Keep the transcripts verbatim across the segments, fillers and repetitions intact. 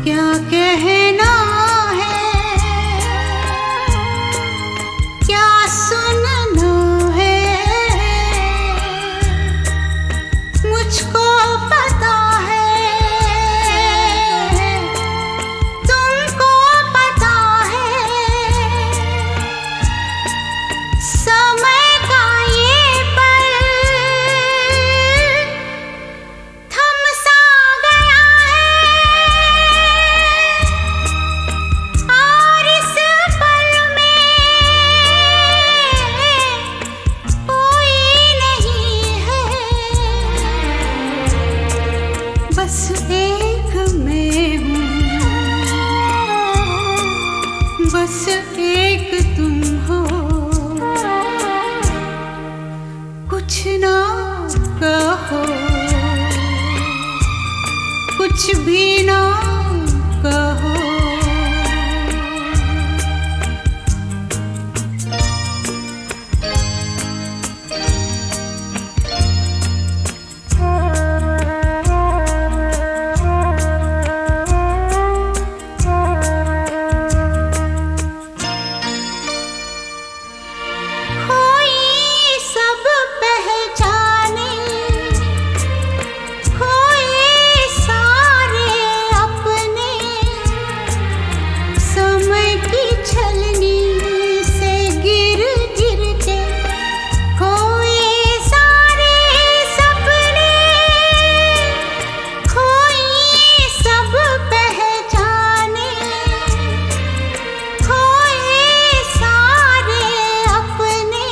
क्या कहना है, क्या सुनना है, मुझको पता है, तुमको पता है। समय का ये पल थम सा गया है और इस पल में कोई नहीं है। बस एक मैं हूँ, बस एक तुम हो। कुछ ना कहो, कुछ भी ना कहो। कोई सब पहचाने, कोई सारे अपने, समय की छलनी से गिर गिर के कोई सारे सपने, कोई सब पहचाने, कोई सारे अपने,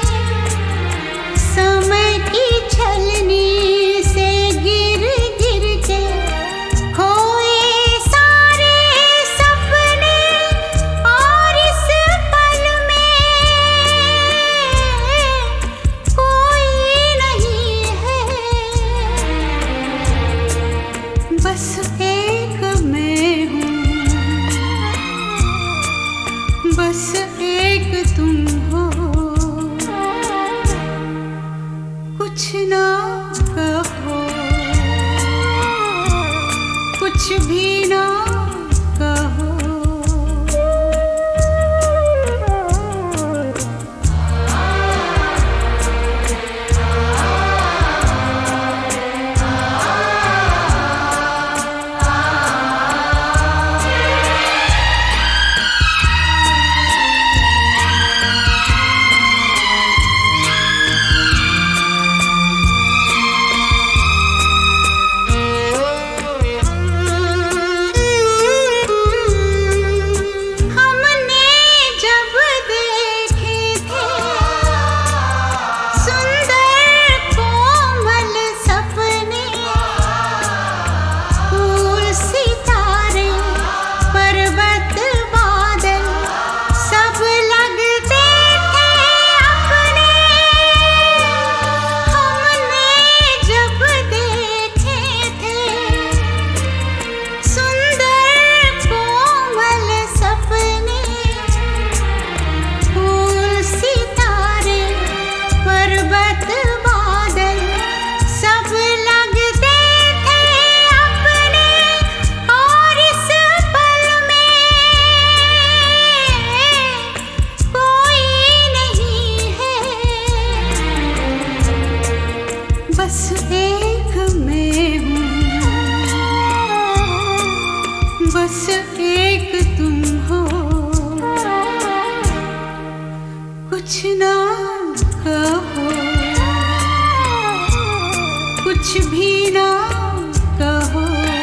समय की छलनी से गिर गिर के कोई सारे सपने। और इस पल में कोई नहीं है। बस एक मैं हूँ, बस एक तुम हो। कुछ ना कहो, कुछ भी ना कहो। हमने जब देखे थे सुंदर कोमल सपने, फूल सितारे पर्वत बादल सब लगते थे अपने। हमने जब देखे थे सुंदर कोमल सपने, फूल सितारे पर्वत बादल सब लगते थे अपने। और इस पल में कोई नहीं है। बस एक मैं हूँ, बस एक तुम हो। कुछ ना कहो, कुछ भी ना कहो।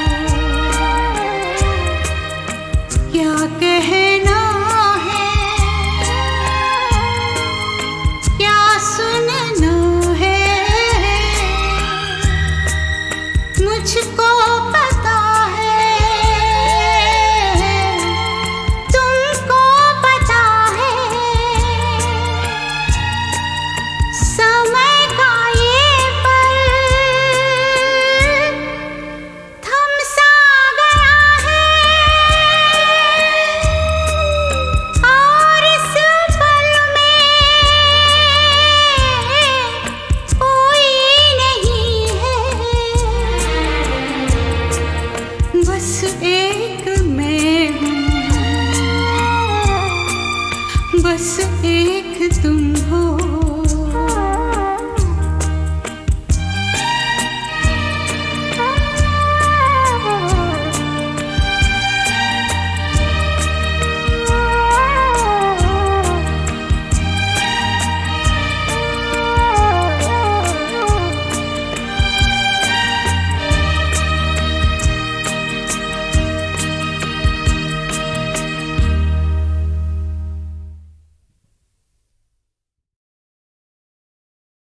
क्या कहना है, क्या सुनना है, मुझको पता है, एक